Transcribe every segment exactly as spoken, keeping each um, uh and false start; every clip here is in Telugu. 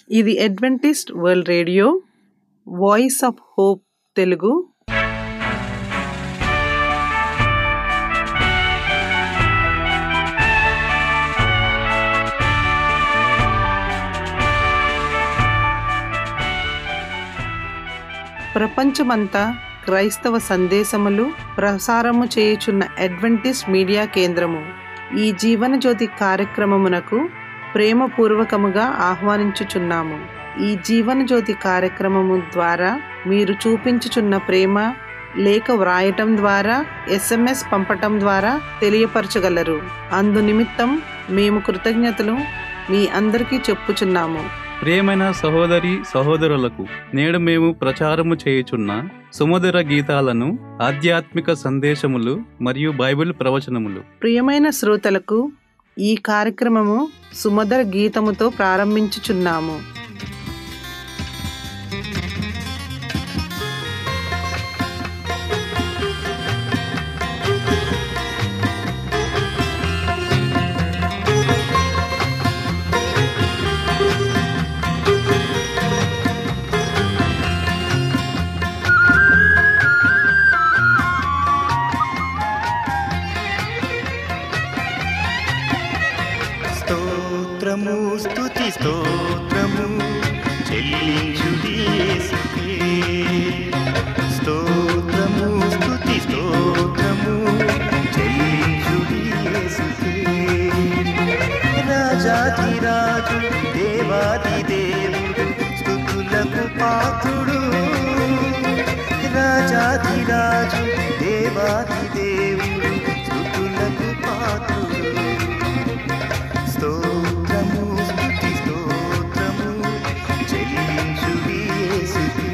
ఇది Adventist world radio voice of hope Telugu. ప్రపంచమంతా క్రైస్తవ సందేశములు ప్రసారము చేయుచున్న అడ్వెంటిస్ట్ మీడియా కేంద్రము ఈ జీవనజ్యోతి కార్యక్రమమునకు ప్రేమపూర్వకముగా ఆహ్వానించుచున్నాము. ఈ జీవనజ్యోతి కార్యక్రమము ద్వారా మీరు చూపించుచున్న ప్రేమ లేఖ వ్రాయటం ద్వారా, ఎస్ఎంఎస్ పంపటం ద్వారా తెలియపరచగలరు. అందు నిమిత్తం మేము కృతజ్ఞతలు మీ అందరికీ చెప్పుచున్నాము. ప్రియమైన సహోదరి సహోదరులకు, నేడు మేము ప్రచారము చేయుచున్న సుమధుర గీతాలను, ఆధ్యాత్మిక సందేశములు మరియు బైబిల్ ప్రవచనములు. ప్రియమైన శ్రోతలకు ఈ కార్యక్రమము సుమధుర గీతముతో ప్రారంభించుచున్నాము. స్తోత్రము స్తుతి స్తోత్రము చెల్లించుడి యేసుకే. స్తోత్రము స్తుతి స్తోత్రము చెల్లించుడి యేసుకే. రాజాధిరాజు దేవాది దేవుడు స్తుతులకు పాత్రుడు. రాజాధిరాజు దేవాది దేవుడు స్తుతులకు పాత్రుడు. స్తోత్రము స్తుతి స్తోత్రము చెల్లించుడి యేసుకే.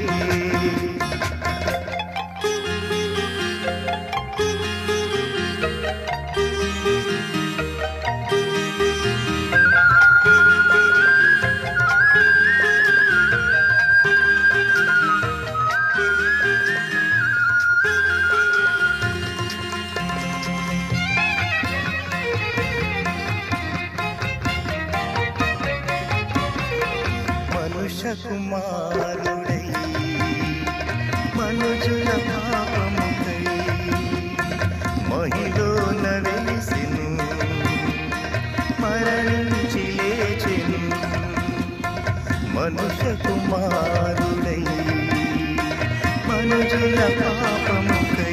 కుమారుడై మనుజుల పాపముకై మహిలోన వెలిసెను, మరణించి లేచెను. మనుష్య కుమారుడై మనుజుల పాపముకై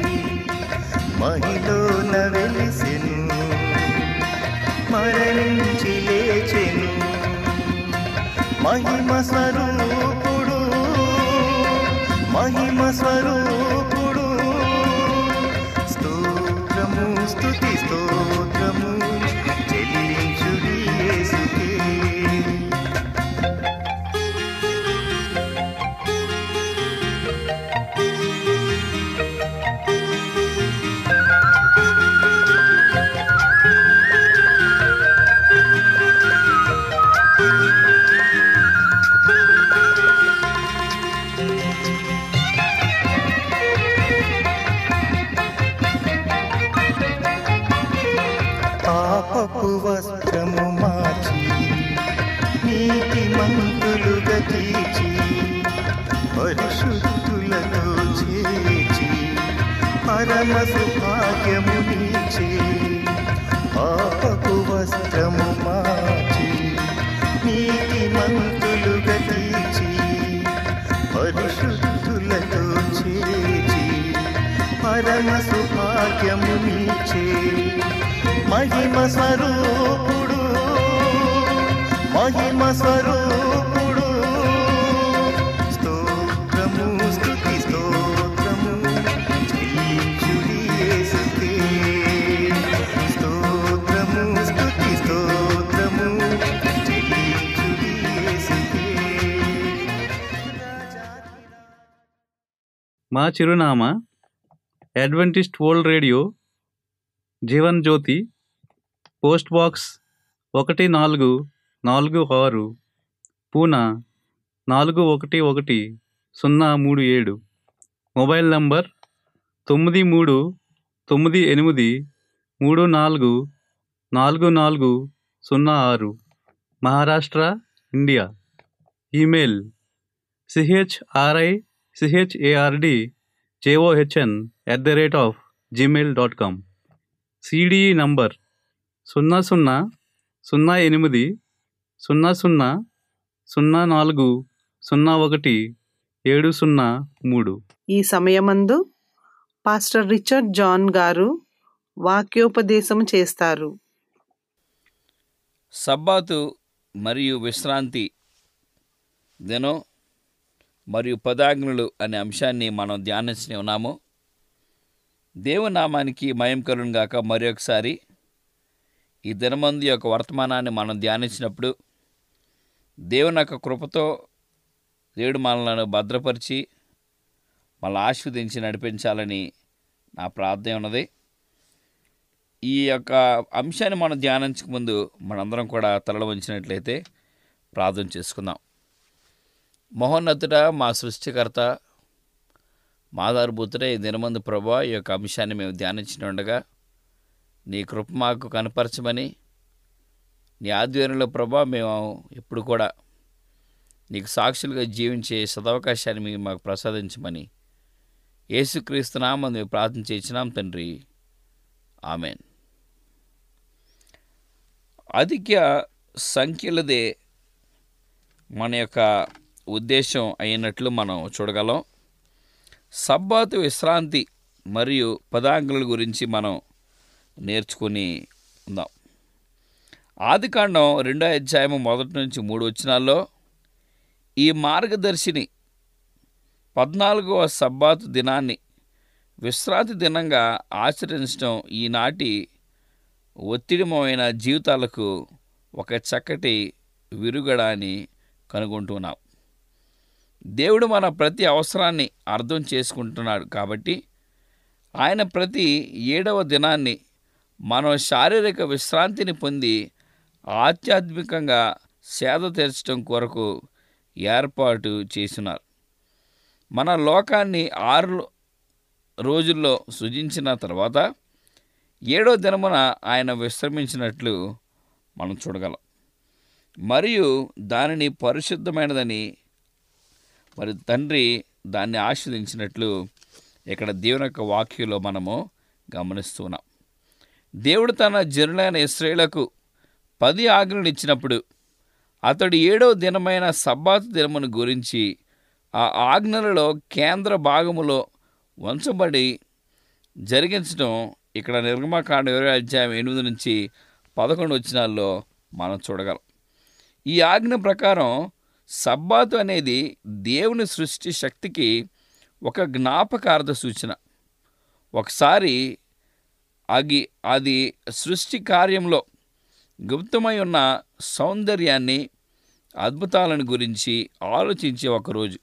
మహిలోన వెలిసెను, మరణించి లేచెను. మహిమ స్వరూపుడు మహిమ స్వరూపుడు స్తోత్రము స్తుతి స్తోత్రము చెల్లించుడి యేసుకే. పాపపు వస్త్రము మార్చి నీతి మంతులుగా తీర్చి పరిశుద్ధులతో చేర్చి పరమ సుభాగ్యము నీచే. పాపపు వస్త్రము మార్చి నీతి మంతులుగా తీర్చి పరిశుద్ధులతో చేర్చి పరమ సుభాగ్యము నీచే. మహిమ స్వరూపుడు మహిమ స్వరూపుడు స్తోత్రము స్తుతి స్తోత్రము చెల్లించుడి యేసుకే. స్తోత్రము స్తుతి స్తోత్రము చెల్లించుడి యేసుకే. మా చిరునామా Adventist world radio Jeevan Jyoti, post box ఒకటి నాలుగు నాలుగు ఆరు, పూనా నాలుగు ఒకటి ఒకటి సున్నా మూడు ఏడు. మొబైల్ నంబర్ తొమ్మిది మూడు తొమ్మిది ఎనిమిది మూడు నాలుగు నాలుగు నాలుగు సున్నా ఆరు. Maharashtra, India. Email C H R I C H A R D J O H N at the rate of Gmail dot com. C D E number సున్నా సున్నా సున్నా ఎనిమిది సున్నా సున్నా సున్నా నాలుగు సున్నా ఒకటి ఏడు సున్నా మూడు. ఈ సమయమందు పాస్టర్ రిచర్డ్ జాన్ గారు వాక్యోపదేశం చేస్తారు. సబ్బాతు మరియు విశ్రాంతి దినం మరియు పదాజ్ఞలు అనే అంశాన్ని మనం ధ్యానించి ఉన్నాము. దేవుని నామానికి మహిమ కలుగును గాక. మరి ఒకసారి ఈ దినమందు యొక్క వర్తమానాన్ని మనం ధ్యానించినప్పుడు దేవుని యొక్క కృపతో దేవుడు మనలను భద్రపరిచి మళ్ళీ ఆశీర్వదించి నడిపించాలని నా ప్రార్థన ఉన్నది. ఈ యొక్క అంశాన్ని మనం ధ్యానించక ముందు మనందరం కూడా తలలు వంచినట్లయితే ప్రార్థన చేసుకుందాం. మహోన్నతుడ, మా సృష్టికర్త, మా ఆధారభూతుడే ఈ దినమందు ప్రభువా, ఈ యొక్క అంశాన్ని మేము ధ్యానించి ఉండగా నీ కృప మాకు కనపరచమని, నీ ఆధ్వర్యంలో ప్రభువా మేము ఎప్పుడు కూడా నీకు సాక్షులుగా జీవించే సదవకాశాన్ని మీరు మాకు ప్రసాదించమని యేసుక్రీస్తు నామమున మేము ప్రార్థన చేయించినాం తండ్రి, ఆమెన్. అధిక సంఖ్యలదే మన యొక్క ఉద్దేశం అయినట్లు మనం చూడగలం. సబ్బాతు విశ్రాంతి మరియు పదాజ్ఞల గురించి మనం నేర్చుకుని ఉందాం. ఆదికాండం రెండో అధ్యాయము మొదటి నుంచి మూడు వచనాల్లో ఈ మార్గదర్శిని పద్నాలుగవ సబ్బాతు దినాన్ని విశ్రాంతి దినంగా ఆచరించడం ఈనాటి ఒత్తిడిమైన జీవితాలకు ఒక చక్కటి విరుగడ అని కనుగొంటున్నాం. దేవుడు మన ప్రతి అవసరాన్ని అర్థం చేసుకుంటున్నాడు కాబట్టి ఆయన ప్రతి ఏడవ దినాన్ని మనం శారీరక విశ్రాంతిని పొంది ఆధ్యాత్మికంగా సేద తీర్చడం కొరకు ఏర్పాటు చేసినారు. మన లోకాన్ని ఆరు రోజుల్లో సృజించిన తర్వాత ఏడో దినమున ఆయన విశ్రమించినట్లు మనం చూడగలం. మరియు దానిని పరిశుద్ధమైనదని మరి తండ్రి దాన్ని ఆశీర్వదించినట్లు ఇక్కడ దేవుని యొక్క వాక్యంలో మనము గమనిస్తున్నాం. దేవుడు తన జనులైన ఇశ్రాయేలుకు పది ఆజ్ఞలు ఇచ్చినప్పుడు అతడు ఏడో దినమైన సబ్బాతు దినమును గురించి ఆ ఆజ్ఞలలో కేంద్ర భాగములో ఉంచబడి జరిగించడం ఇక్కడ నిర్గమకాండ ఇరవై అధ్యాయం ఎనిమిది నుంచి పదకొండు వచనాల్లో మనం చూడగలం. ఈ ఆజ్ఞ ప్రకారం సబ్బాతు అనేది దేవుని సృష్టి శక్తికి ఒక జ్ఞాపకార్థ సూచన. ఒకసారి అగి అది సృష్టి కార్యంలో గుప్తమై ఉన్న సౌందర్యాన్ని, అద్భుతాలను గురించి ఆలోచించే ఒకరోజు,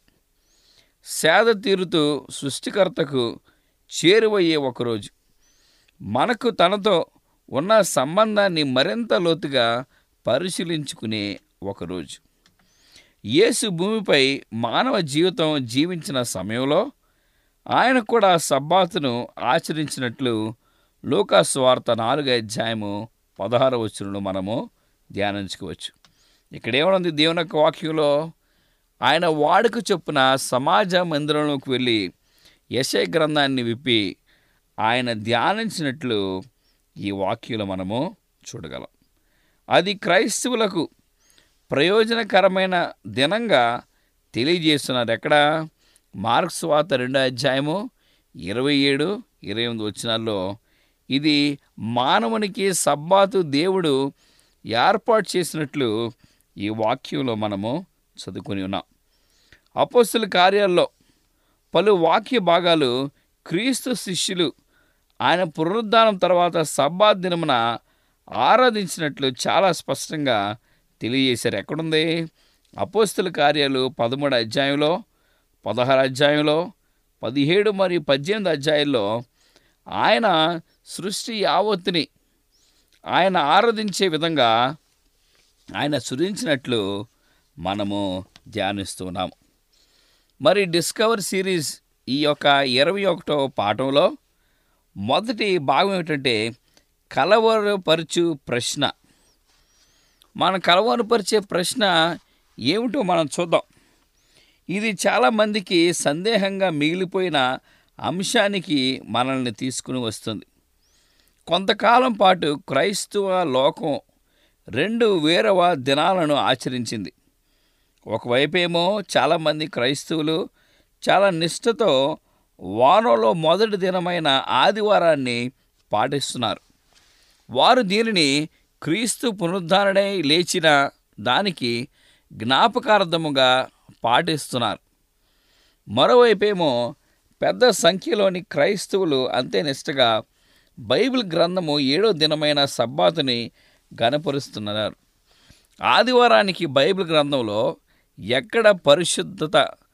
సేద తీరుతూ సృష్టికర్తకు చేరువయ్యే ఒకరోజు, మనకు తనతో ఉన్న సంబంధాన్ని మరింత లోతుగా పరిశీలించుకునే ఒకరోజు. యేసు భూమిపై మానవ జీవితం జీవించిన సమయంలో ఆయన కూడా సబ్బాతును ఆచరించినట్లు లూకా సువార్త నాలుగో అధ్యాయము పదహారవ వచనంలో మనము ధ్యానించుకోవచ్చు. ఇక్కడ ఏమనుంది దేవుని యొక్క వాక్యంలో? ఆయన వాడుక చొప్పున సమాజ మందిరంలోకి వెళ్ళి యెషయా గ్రంథాన్ని విప్పి ఆయన ధ్యానించినట్లు ఈ వాక్యంలో మనము చూడగలం. అది క్రైస్తవులకు ప్రయోజనకరమైన దినంగా తెలియజేస్తున్నారు. ఎక్కడ? మార్క్స్ వార్త రెండో అధ్యాయము ఇరవై ఏడు ఇరవై ఎనిమిది వచనాల్లో ఇది మానవునికి సబ్బాతు దేవుడు ఏర్పాటు చేసినట్లు ఈ వాక్యంలో మనము చదువుకొని ఉన్నాం. అపోస్తల కార్యాల్లో పలు వాక్య భాగాలు క్రీస్తు శిష్యులు ఆయన పునరుద్ధానం తర్వాత సబ్బాత్ దినమున ఆరాధించినట్లు చాలా స్పష్టంగా తెలియజేశారు. ఎక్కడుంది? అపోస్తల కార్యాలు పదమూడు అధ్యాయంలో, పదహారు అధ్యాయంలో, పదిహేడు మరియు పద్దెనిమిది అధ్యాయాల్లో ఆయన సృష్టి యావత్తుని ఆయన ఆరాధించే విధంగా ఆయన సృజించినట్లు మనము ధ్యానిస్తున్నాము. మరి డిస్కవర్ సిరీస్ ఈ యొక్క ఇరవై ఒకటో పాఠంలో మొదటి భాగం ఏమిటంటే కలవరపరచు ప్రశ్న. మన కలవరపరిచే ప్రశ్న ఏమిటో మనం చూద్దాం. ఇది చాలామందికి సందేహంగా మిగిలిపోయిన అంశానికి మనల్ని తీసుకుని వస్తుంది. కొంతకాలం పాటు క్రైస్తవ లోకం రెండు వేరవ దినాలను ఆచరించింది. ఒకవైపేమో చాలామంది క్రైస్తవులు చాలా నిష్ఠతో వారంలో మొదటి దినమైన ఆదివారాన్ని పాటిస్తున్నారు. వారు దీనిని క్రీస్తు పునరుద్ధరణై లేచిన దానికి జ్ఞాపకార్థముగా పాటిస్తున్నారు. మరోవైపేమో పెద్ద సంఖ్యలోని క్రైస్తవులు అంతే నిష్ఠగా బైబిల్ గ్రంథము ఏడో దినమైన సబ్బాతుని గణపరుస్తున్నారు. ఆదివారానికి బైబిల్ గ్రంథంలో ఎక్కడ పరిశుద్ధత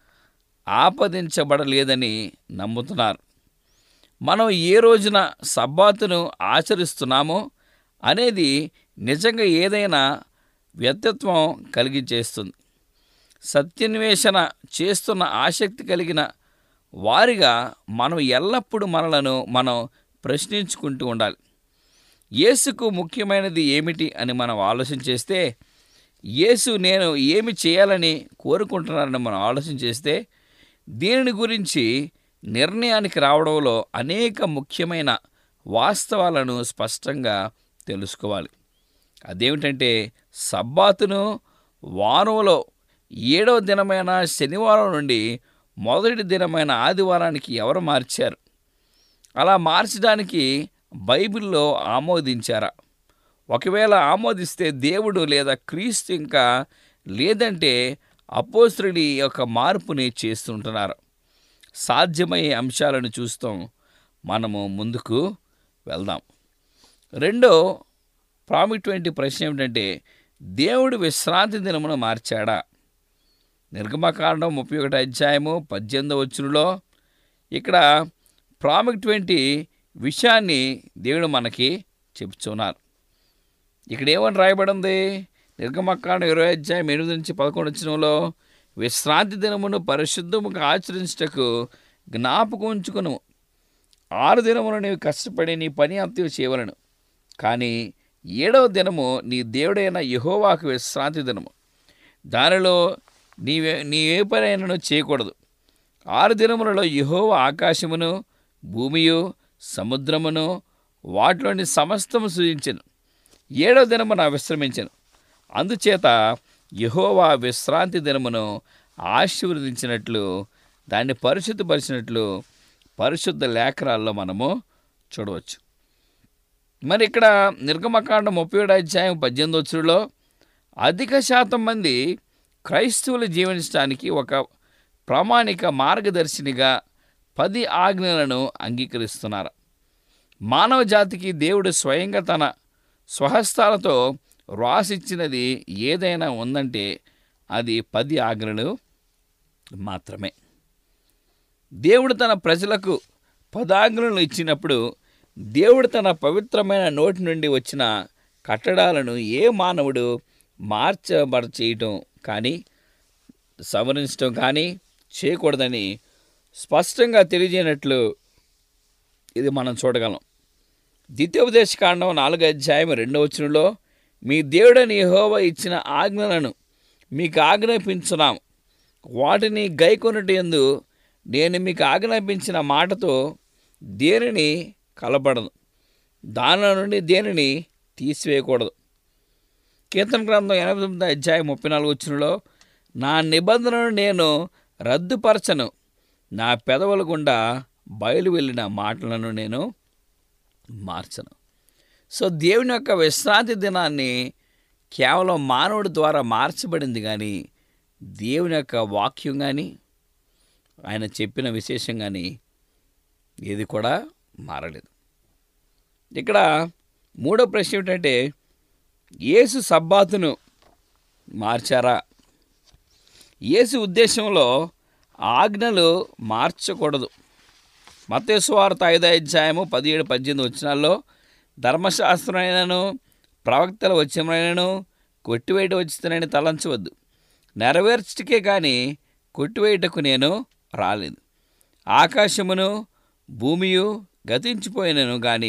ఆపాదించబడలేదని నమ్ముతున్నారు. మనం ఏ రోజున సబ్బాతును ఆచరిస్తున్నామో అనేది నిజంగా ఏదైనా వ్యక్తిత్వం కలిగించేస్తుంది. సత్యాన్వేషణ చేస్తున్న ఆసక్తి కలిగిన వారిగా మనం ఎల్లప్పుడూ మనలను మనం ప్రశ్నించుకుంటూ ఉండాలి. యేసుకు ముఖ్యమైనది ఏమిటి అని మనం ఆలోచన చేస్తే, యేసు నేను ఏమి చేయాలని కోరుకుంటున్నారని మనం ఆలోచన చేస్తే, దీనిని గురించి నిర్ణయానికి రావడంలో అనేక ముఖ్యమైన వాస్తవాలను స్పష్టంగా తెలుసుకోవాలి. అదేమిటంటే, సబ్బాతును వారంలో ఏడవ దినమైన శనివారం నుండి మొదటి దినమైన ఆదివారానికి ఎవరు మార్చారు? అలా మార్చడానికి బైబిల్లో ఆమోదించారా? ఒకవేళ ఆమోదిస్తే దేవుడు లేదా క్రీస్తు ఇంకా లేదంటే అపోస్తలుడు ఈ యొక్క మార్పుని చేస్తుంటున్నారు. సాధ్యమయ్యే అంశాలను చూస్తాం. మనము ముందుకు వెళ్దాం. రెండో ప్రాముఖ్యమైన ప్రశ్న ఏమిటంటే, దేవుడు విశ్రాంతి దినమును మార్చాడా? నిర్గమకాండం ముప్పై ఒకటి అధ్యాయము పద్దెనిమిదవ వచనంలో ఇక్కడ ప్రాముఖ్యమైన విషయాన్ని దేవుడు మనకి చెప్తున్నారు. ఇక్కడ ఏమని రాయబడి ఉంది? నిర్గమకాండం ఇరవై అధ్యాయం ఎనిమిది నుంచి పదకొండు వచనంలో, విశ్రాంతి దినమును పరిశుద్ధముగా ఆచరించుటకు జ్ఞాపకం ఉంచుకును. ఆరు దినములు నీవు కష్టపడి నీ పని అంతా చేయవలను, కానీ ఏడవ దినము నీ దేవుడైన యెహోవాకు విశ్రాంతి దినము. దానిలో నీవే నీ ఏ పనైనను చేయకూడదు. ఆరు దినములలో యెహోవా ఆకాశమును భూమియు సముద్రమును వాటిలోని సమస్తము సృజించెను. ఏడవ దినమున విశ్రమించెను. అందుచేత యెహోవా విశ్రాంతి దినమును ఆశీర్వదించినట్లు దాన్ని పరిశుద్ధపరిచినట్లు పరిశుద్ధ లేఖనాల్లో మనము చూడవచ్చు. మరి ఇక్కడ నిర్గమకాండం ముప్పై ఏడు అధ్యాయం పద్దెనిమిది వచనంలో అధిక శాతం మంది క్రైస్తవులు జీవించడానికి ఒక ప్రామాణిక మార్గదర్శినిగా పది ఆజ్ఞలను అంగీకరిస్తున్నారు. మానవ జాతికి దేవుడు స్వయంగా తన స్వహస్తాలతో రాసిచ్చినది ఏదైనా ఉందంటే అది పది ఆజ్ఞలు మాత్రమే. దేవుడు తన ప్రజలకు పదాజ్ఞలను ఇచ్చినప్పుడు దేవుడు తన పవిత్రమైన నోటి నుండి వచ్చిన కట్టడాలను ఏ మానవుడు మార్చబడ చేయటం కానీ సవరించడం కానీ చేయకూడదని స్పష్టంగా తెలియజేయనట్లు ఇది మనం చూడగలం. ద్వితీయోపదేశకాండం నాలుగో అధ్యాయం రెండవ వచనంలో, మీ దేవుడని యెహోవా ఇచ్చిన ఆజ్ఞలను మీకు ఆజ్ఞాపించున్నాం, వాటిని గైకొనుట యందు నేను మీకు ఆజ్ఞాపించిన మాటతో దేనిని కలపడదు, దానిలో నుండి దేనిని తీసివేయకూడదు. కీర్తన గ్రంథం ఎనభై తొమ్మిది అధ్యాయం ముప్పై నాలుగు వచనంలో, నా నిబంధనను నేను రద్దుపరచను, నా పెదవుల గుండా బయలు వెళ్ళిన మాటలను నేను మార్చను. సో దేవుని యొక్క విశ్రాంతి దినాన్ని కేవలం మానవుడి ద్వారా మార్చబడింది, కానీ దేవుని యొక్క వాక్యం కానీ ఆయన చెప్పిన విశేషం కానీ ఏది కూడా మారలేదు. ఇక్కడ మూడో ప్రశ్న ఏమిటంటే, యేసు సబ్బాతును మార్చారా? యేసు ఉద్దేశంలో ఆజ్ఞలు మార్చకూడదు. మత్తయి సువార్త ఐదో అధ్యాయము పదిహేడు పద్దెనిమిది వచనాల్లో, ధర్మశాస్త్రమైనను ప్రవక్తల వచనమైనను కొట్టివేయట వచ్చిందని తలంచవద్దు, నెరవేర్చటకే కానీ కొట్టివేయటకు నేను రాలేదు. ఆకాశమును భూమియు గతించిపోయినను కానీ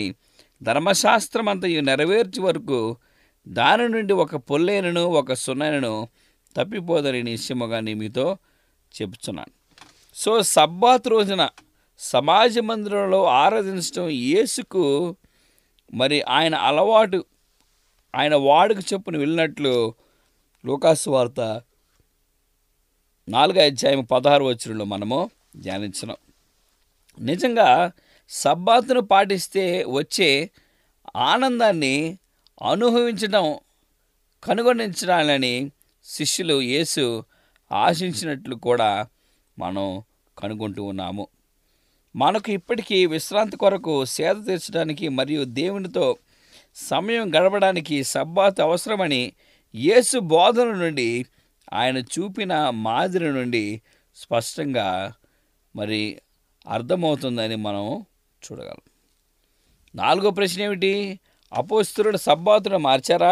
ధర్మశాస్త్రమంతయు నెరవేర్చే వరకు దాని నుండి ఒక పొల్లైనను ఒక సున్నైనను తప్పిపోదని నిశ్చయముగా నీ మీతో చెప్తున్నాను. సో సబ్బాత్ రోజున సమాజ మందిరంలో ఆరాధించడం యేసుకు మరి ఆయన అలవాటు, ఆయన వాడుక చొప్పున వెళ్ళినట్లు లూకాసు వార్త నాలుగో అధ్యాయం పదహారు వచనంలో మనము ధ్యానించినాం. నిజంగా సబ్బాతును పాటిస్తే వచ్చే ఆనందాన్ని అనుభవించడం కనుగొనించడాలని శిష్యులు యేసు ఆశించినట్లు కూడా మనం కనుగొంటూ ఉన్నాము. మనకు ఇప్పటికీ విశ్రాంతి కొరకు సేద తీర్చడానికి మరియు దేవునితో సమయం గడపడానికి సబ్బాతు అవసరమని యేసు బోధన నుండి, ఆయన చూపిన మాదిరి నుండి స్పష్టంగా మరి అర్థమవుతుందని మనం చూడగలం. నాలుగో ప్రశ్న ఏమిటి? అపోస్తలుడు సబ్బాతును మార్చారా?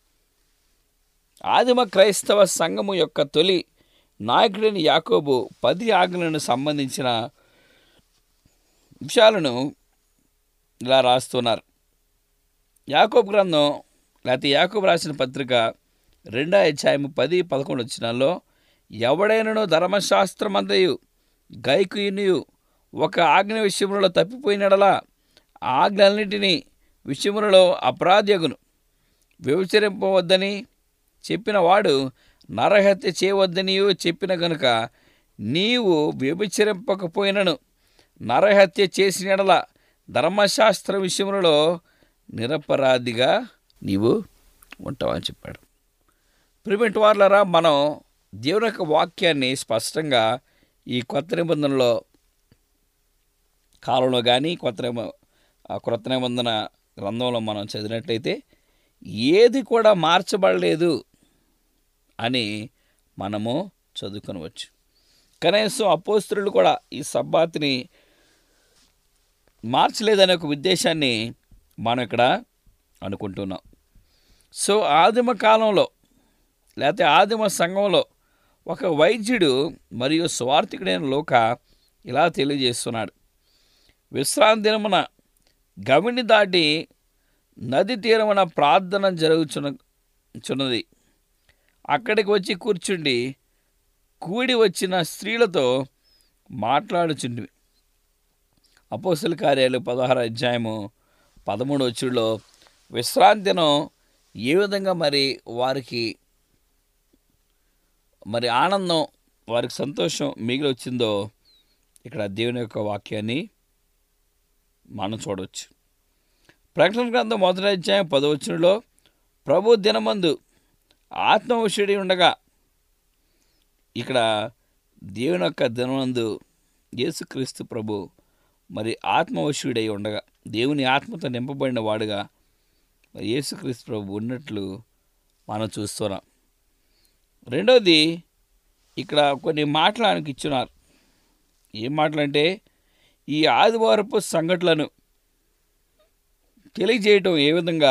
ఆదిమ క్రైస్తవ సంఘము యొక్క తొలి నాయకుడైన యాకోబు పది ఆజ్ఞలను సంబంధించిన విషయాలను ఇలా రాస్తున్నారు. యాకోబు గ్రంథం లేకపోతే యాకోబు రాసిన పత్రిక రెండో అధ్యాయము పది పదకొండు వచనాల్లో, ఎవడైనను ధర్మశాస్త్రమంతయు గైకునియు ఒక ఆజ్ఞ విషయములలో తప్పిపోయినడలా ఆజ్ఞలన్నిటినీ విషయములలో అపరాధ్యగును. వ్యభిచరింపవద్దని చెప్పిన వాడు నరహత్య చేయవద్దనియు చెప్పిన గనుక నీవు వ్యభిచరింపకపోయినను నరహత్య చేసిన యెడల ధర్మశాస్త్ర విషయములలో నిరపరాధిగా నీవు ఉంటావని చెప్పాడు. ప్రియమైన వారలారా, మనం దేవుని యొక్క వాక్యాన్ని స్పష్టంగా ఈ కొత్త నిబంధనలో కాలంలో కానీ కొత్త నిబ క్రొత్త నిబంధన గ్రంథంలో మనం చదివినట్లయితే ఏది కూడా మార్చబడలేదు అని మనము చదువుకొనవచ్చు. కనీసం అపోస్తలులు కూడా ఈ సబ్బాతుని మార్చలేదనే ఒక ఉద్దేశాన్ని మనం ఇక్కడ అనుకుంటున్నాం. సో ఆదిమ కాలంలో లేకపోతే ఆదిమ సంఘంలో ఒక వైద్యుడు మరియు స్వార్థికుడైన లోక ఇలా తెలియజేస్తున్నాడు. విశ్రాంతి దినమున గవిని దాటి నది తీరమున ప్రార్థన జరుగుచున్నది. అక్కడికి వచ్చి కూర్చుండి కూడి వచ్చిన స్త్రీలతో మాట్లాడుచుండి. అపోస్తలుల కార్యాలు పదహారు అధ్యాయము పదమూడు వచ్చులో విశ్రాంతి దినం ఏ విధంగా మరి వారికి మరి ఆనందం, వారికి సంతోషం మిగిలి వచ్చిందో ఇక్కడ దేవుని యొక్క వాక్యాన్ని మనం చూడవచ్చు. ప్రకటన గ్రంథం మొదటి అధ్యాయం పదవచనంలో, ప్రభు దినమందు ఆత్మవశుడి ఉండగా, ఇక్కడ దేవుని యొక్క దినమందు యేసుక్రీస్తు ప్రభు మరి ఆత్మవశుడై ఉండగా, దేవుని ఆత్మతో నింపబడిన వాడుగా మరి యేసుక్రీస్తు ప్రభు ఉన్నట్లు మనం చూస్తున్నాం. రెండోది, ఇక్కడ కొన్ని మాటలు ఆయనకి ఇచ్చున్నారు. ఏం మాటలంటే, ఈ ఆదివారపు సంఘటనలను తెలియజేయటం ఏ విధంగా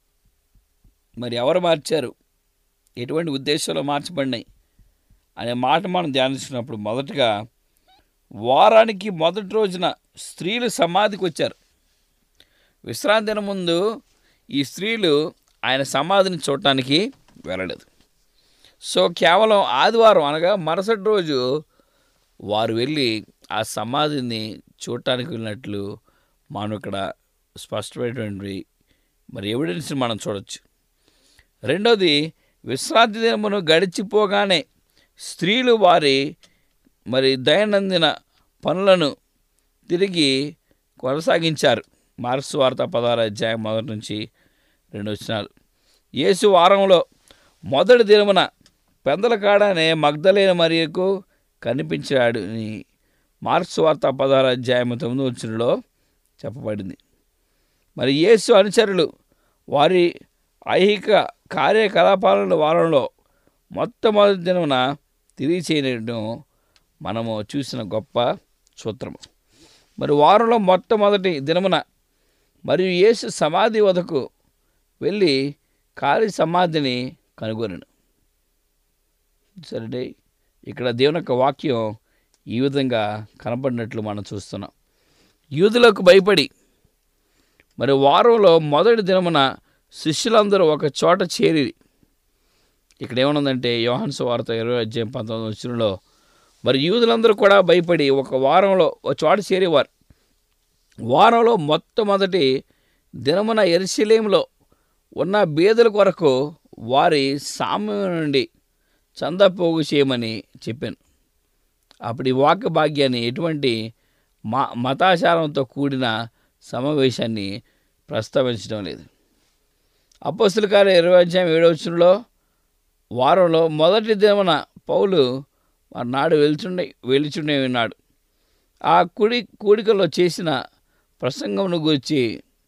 మరి ఎవరు మార్చారు, ఎటువంటి ఉద్దేశాలు మార్చబడినాయి అనే మాట మనం ధ్యానించినప్పుడు, మొదటగా వారానికి మొదటి రోజున స్త్రీలు సమాధికి వచ్చారు. విశ్రాంతి దినం ముందు ఈ స్త్రీలు ఆయన సమాధిని చూడటానికి వెళ్ళలేదు. సో కేవలం ఆదివారం అనగా మరుసటి రోజు వారు వెళ్ళి ఆ సమాధిని చూడటానికి వెళ్ళినట్లు మనం ఇక్కడ స్పష్టమైనటువంటి మరి ఎవిడెన్స్ మనం చూడవచ్చు. రెండోది, విశ్రాంతి దినమును గడిచిపోగానే స్త్రీలు వారి మరి దైనందిన పనులను తిరిగి కొనసాగించారు. మార్క్స్ వార్త పదహారు అధ్యాయం మొదటి నుంచి రెండు వచనాలు. యేసు వారంలో మొదటి దినమున పెందల కాడనే మగ్దలేన మరియకు కనిపించాడు అని మార్క్స్ వార్త పదహారు అధ్యాయం తొమ్మిది వచనంలో చెప్పబడింది. మరి యేసు అనుచరులు వారి ఐహిక కార్యకలాపాలను వారంలో మొట్టమొదటి దినమున తిరిగి చేయడం మనము చూసిన గొప్ప సూత్రము. మరి వారంలో మొట్టమొదటి దినమున మరియు యేసు సమాధి వద్దకు వెళ్ళి ఖాళీ సమాధిని కనుగొనను. సరే, ఇక్కడ దేవుని యొక్క వాక్యం ఈ విధంగా కనపడినట్లు మనం చూస్తున్నాం. యూదులకు భయపడి మరి వారంలో మొదటి దినమున శిష్యులందరూ ఒక చోట చేరి ఇక్కడ ఏమనుందంటే యోహాను సువార్త ఇరవై అధ్యాయం పంతొమ్మిది వచనంలో, మరి యూదులందరూ కూడా భయపడి ఒక వారంలో ఒక చోట చేరేవారు. వారంలో మొట్టమొదటి దినమున యెరూషలేములో ఉన్న బీదల కొరకు వారి సామ్యం నుండి చందా పోగు చేయమని చెప్పాను. అప్పుడు ఈ వాక్య భాగ్యాన్ని ఎటువంటి మా మతాచారంతో కూడిన సమావేశాన్ని ప్రస్తావించడం లేదు. అపోస్తలుల కార్యాలు ఇరవై అధ్యాయం ఏడవ వచనంలో, వారంలో మొదటి దినమున పౌలు నాడు వెలుచుండే వెలుచుండే ఉన్నాడు. ఆ కుడి కూడికలో చేసిన ప్రసంగమును గురించి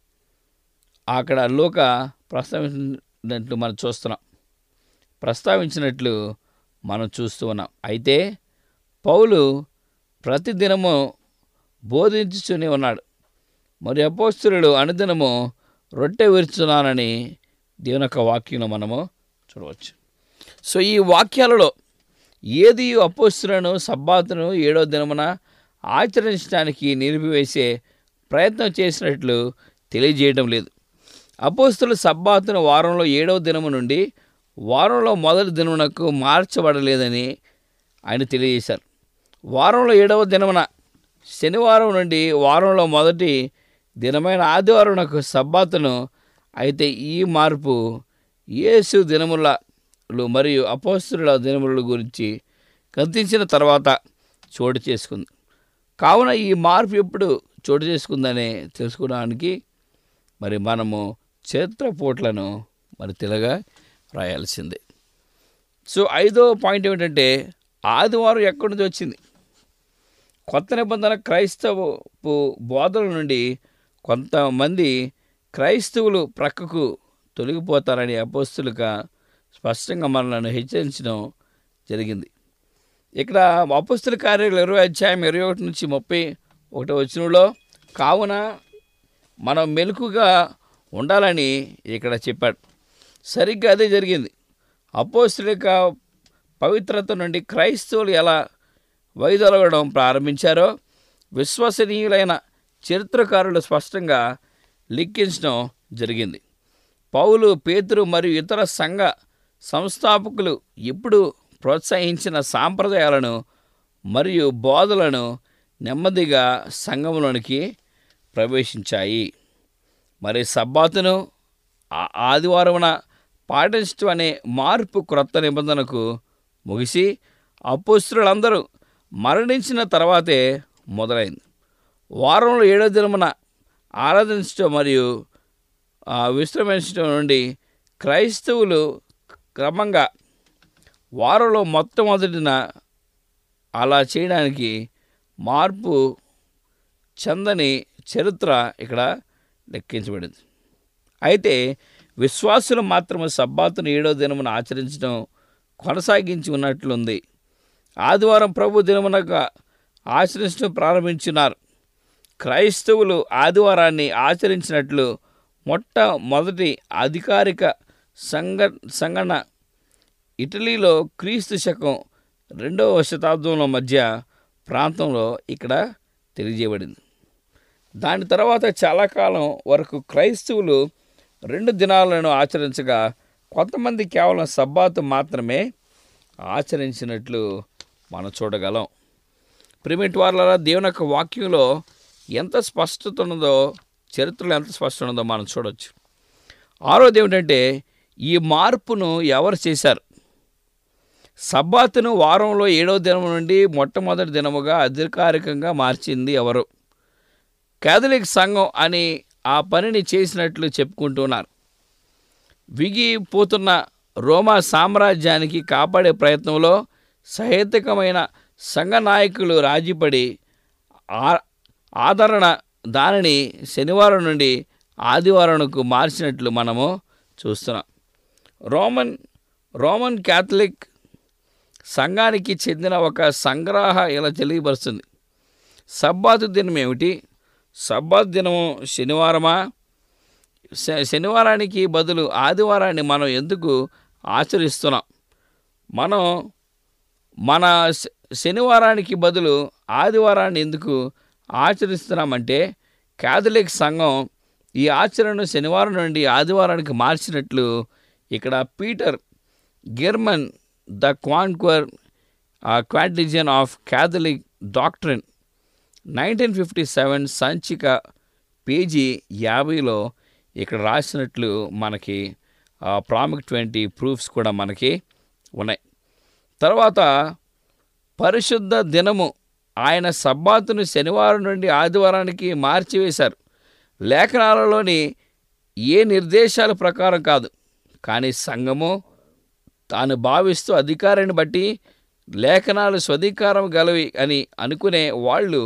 అక్కడ లోక ప్రస్తావించినట్లు మనం చూస్తున్నాం ప్రస్తావించినట్లు మనం చూస్తూ ఉన్నాం. అయితే పౌలు ప్రతిదినము బోధించుతూనే ఉన్నాడు. మరి అపోస్తలుడు అనుదినము రొట్టె విరుచున్నానని దేవుని యొక్క వాక్యంలో మనము చూడవచ్చు. సో ఈ వాక్యాలలో ఏది అపోస్తలులను సబ్బాతును ఏడో దినమున ఆచరించడానికి నిలిపివేసే ప్రయత్నం చేసినట్లు తెలియజేయడం లేదు. అపోస్తలులు సబ్బాతును వారంలో ఏడవ దినము నుండి వారంలో మొదటి దినమునకు మార్చబడలేదని ఆయన తెలియజేశారు. వారంలో ఏడవ దినమున శనివారం నుండి వారంలో మొదటి దినమైన ఆదివారంకు సబ్బాతును. అయితే ఈ మార్పు యేసు దినములు మరియు అపోస్తలుల దినముల గురించి కథించిన తర్వాత చోటు చేసుకుంది. కావున ఈ మార్పు ఎప్పుడు చోటు చేసుకుందని తెలుసుకోవడానికి మరి మనము చరిత్ర పోట్లను మరి తెలగా రాయాల్సిందే. సో ఐదో పాయింట్ ఏమిటంటే ఆదివారం ఎక్కడి నుంచి వచ్చింది? కొత్త నిబంధన క్రైస్తవపు బోధల నుండి కొంతమంది క్రైస్తవులు ప్రక్కకు తొలగిపోతారని అపోస్తలుగా స్పష్టంగా మనల్ని హెచ్చరించడం జరిగింది. ఇక్కడ అపోస్తల కార్యాలు ఇరవై అధ్యాయం ఇరవై ఒకటి నుంచి ముప్పై ఒకటో వచనంలో, కావున మనం మెలకుగా ఉండాలని ఇక్కడ చెప్పాడు. సరిగ్గా అదే జరిగింది. అపోస్తలిక పవిత్రత నుండి క్రైస్తవులు ఎలా వైదొలగడం ప్రారంభించారో విశ్వసనీయులైన చరిత్రకారులు స్పష్టంగా లిఖించడం జరిగింది. పౌలు, పేతురు మరియు ఇతర సంఘ సంస్థాపకులు ఎప్పుడు ప్రోత్సహించిన సాంప్రదాయాలను మరియు బోధలను నెమ్మదిగా సంఘంలోనికి ప్రవేశించాయి. మరి సబ్బాతును ఆదివారమున పాటించడం అనే మార్పు క్రొత్త నిబంధనకు ముగిసి అపోస్తలులందరూ మరణించిన తర్వాతే మొదలైంది. వారంలో ఏడో దినమున ఆరాధించడం మరియు విశ్రమించడం నుండి క్రైస్తవులు క్రమంగా వారంలో మొట్టమొదటిన అలా చేయడానికి మార్పు చెందని చరిత్ర ఇక్కడ లెక్కించబడింది. అయితే విశ్వాసులు మాత్రమే సబ్బాతును ఏడో దినమున ఆచరించడం కొనసాగించి ఉన్నట్లుంది. ఆదివారం ప్రభు దినమునగా ఆచరించడం ప్రారంభించినారు. క్రైస్తవులు ఆదివారాన్ని ఆచరించినట్లు మొట్టమొదటి అధికారిక సంఘ సంఘటన ఇటలీలో క్రీస్తు శకం రెండవ శతాబ్దంలో మధ్య ప్రాంతంలో ఇక్కడ తెలియజేయబడింది. దాని తర్వాత చాలా కాలం వరకు క్రైస్తవులు రెండు దినాలను ఆచరించగా కొంతమంది కేవలం సబ్బాతు మాత్రమే ఆచరించినట్లు మనం చూడగలం. ప్రిమిట్ వార్ల దేవుని యొక్క వాక్యంలో ఎంత స్పష్టత ఉన్నదో, చరిత్రలో ఎంత స్పష్టత ఉన్నదో మనం చూడవచ్చు. ఆరోది ఏమిటంటే ఈ మార్పును ఎవరు చేశారు? సబ్బాతును వారంలో ఏడవ దినం నుండి మొట్టమొదటి దినముగా అధికారికంగా మార్చింది ఎవరు? కేథలిక్ సంఘం అని ఆ పనిని చేసినట్లు చెప్పుకుంటున్నారు. విగిపోతున్న రోమా సామ్రాజ్యానికి కాపాడే ప్రయత్నంలో సహేతుకమైన సంఘ నాయకులు రాజీపడి ఆదరణ దానిని శనివారం నుండి ఆదివారంకు మార్చినట్లు మనము చూస్తున్నాం. రోమన్ రోమన్ క్యాథలిక్ సంఘానికి చెందిన ఒక సంగ్రహ ఇలా తెలియపరుస్తుంది. సబ్బాతు దినం ఏమిటి? సబ్బాతు దినము శనివారమా? శనివారానికి బదులు ఆదివారాన్ని మనం ఎందుకు ఆచరిస్తున్నాం? మనం మన శనివారానికి బదులు ఆదివారాన్ని ఎందుకు ఆచరిస్తున్నామంటే కేథలిక్ సంఘం ఈ ఆచరణను శనివారం నుండి ఆదివారానికి మార్చినట్లు ఇక్కడ పీటర్ గిర్మన్ ద క్వాన్క్వర్ catechism of Catholic doctrine nineteen fifty seven సంచిక పేజీ యాభైలో ఇక్కడ రాసినట్లు మనకి ప్రాముఖ్యమైన ప్రూఫ్స్ కూడా మనకి ఉన్నాయి. తర్వాత పరిశుద్ధ దినము ఆయన సబ్బాతును శనివారం నుండి ఆదివారానికి మార్చివేశారు. లేఖనాలలోని ఏ నిర్దేశాల ప్రకారం కాదు, కానీ సంఘము తాను భావిస్తూ అధికారాన్ని బట్టి లేఖనాలు స్వధికారం గలవి అని అనుకునే వాళ్ళు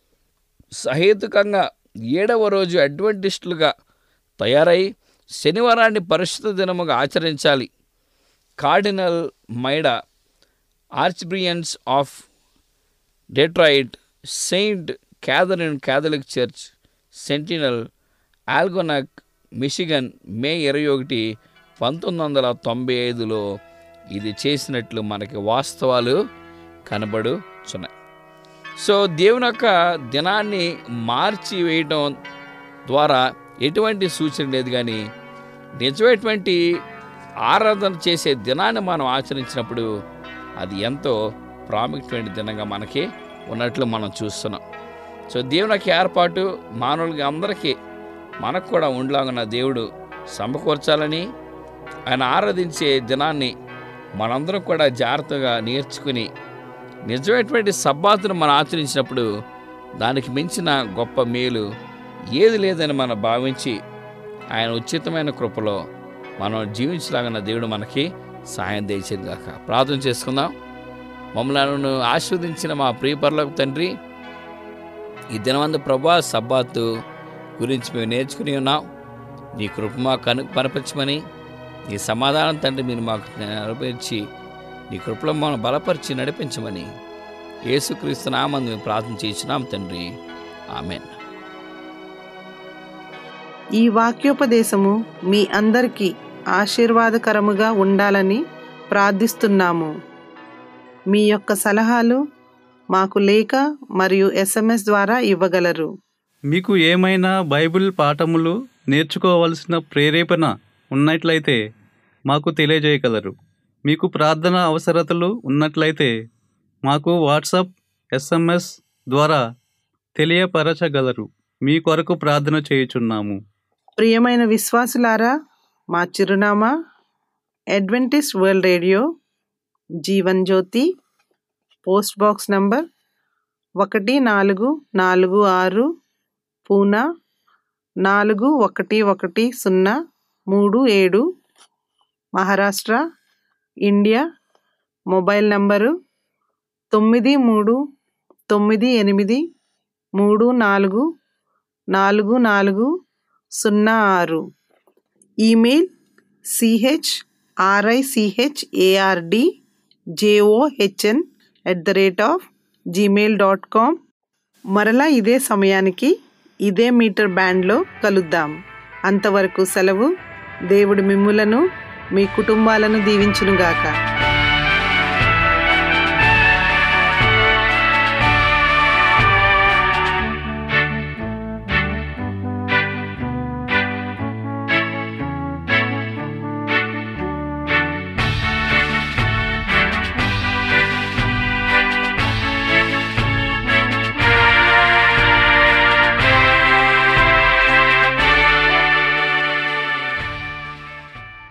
సహేతుకంగా ఏడవ రోజు అడ్వెంటిస్టులుగా తయారై శనివారాన్ని పరిశుద్ధ దినముగా ఆచరించాలి. Cardinal Maida, archdiocese of Detroit, saint Catherine Catholic church, sentinel, Algonac, Michigan May ఇరవై ఒకటి పంతొమ్మిది వందల తొంభై ఐదులో ఇది చేసినట్లు మనకి వాస్తవాలు కనబడుచున్నాయి. సో దేవుని యొక్క దినాన్ని మార్చి వేయడం ద్వారా ఎటువంటి సూచన లేదు, కానీ నిజమైనటువంటి ఆరాధన చేసే దినాన్ని మనం ఆచరించినప్పుడు అది ఎంతో ప్రాముఖ్యమైన దినంగా మనకి ఉన్నట్లు మనం చూస్తున్నాం. సో దేవుని యొక్క ఏర్పాటు మానవులకి అందరికీ మనకు కూడా ఉండలాగున్న దేవుడు సమకూర్చాలని, ఆయన ఆరాధించే దినాన్ని మనందరం కూడా జాగ్రత్తగా నేర్చుకుని నిజమైనటువంటి సబ్బాతును మనం ఆచరించినప్పుడు దానికి మించిన గొప్ప మేలు ఏది లేదని మనం భావించి ఆయన ఉచితమైన కృపలో మనం జీవించలాగన్న దేవుడు మనకి సహాయం దయచేయగాక. ప్రార్థన చేసుకుందాం. మమ్మల్ని ఆశీర్వదించిన మా ప్రియ పరలోక తండ్రి, ఈ దినమందు ప్రభా సబ్బాతు గురించి మేము నేర్చుకుని ఉన్నాం. నీ కృప మాకు కను కనపరచమని, నీ సమాధానం తండ్రి మీరు మాకు నెరవేర్చి నీ కృపలో మనం బలపరిచి నడిపించమని యేసుక్రీస్తు నామమున మేము ప్రార్థన చేసినాం తండ్రి, ఆమేన్. ఈ వాక్యోపదేశము మీ అందరికీ ఆశీర్వాదకరముగా ఉండాలని ప్రార్థిస్తున్నాము. మీ యొక్క సలహాలు మాకు లేఖ మరియు ఎస్ఎంఎస్ ద్వారా ఇవ్వగలరు. మీకు ఏమైనా బైబిల్ పాఠములు నేర్చుకోవలసిన ప్రేరేపణ ఉన్నట్లయితే మాకు తెలియజేయగలరు. మీకు ప్రార్థన అవసరతలు ఉన్నట్లయితే మాకు వాట్సాప్, ఎస్ఎంఎస్ ద్వారా తెలియపరచగలరు. మీ కొరకు ప్రార్థన చేయుచున్నాము. ప్రియమైన విశ్వాసులారా, మా చిరునామా Adventist world radio, Jeevan Jyoti, post box number ఒకటి నాలుగు నాలుగు ఆరు, పూనా నాలుగు ఒకటి ఒకటి సున్నా మూడు ఏడు, మహారాష్ట్ర, ఇండియా. మొబైల్ నంబరు తొమ్మిది మూడు తొమ్మిది ఎనిమిది మూడు నాలుగు నాలుగు నాలుగు సున్నా ఆరు. Email CH RICHARD JOHN at the rate of Gmail dot com. మరలా ఇదే సమయానికి ఇదే మీటర్ బ్యాండ్లో కలుద్దాం. అంతవరకు సెలవు. దేవుడు మిమ్ములను మీ కుటుంబాలను దీవించునుగాక.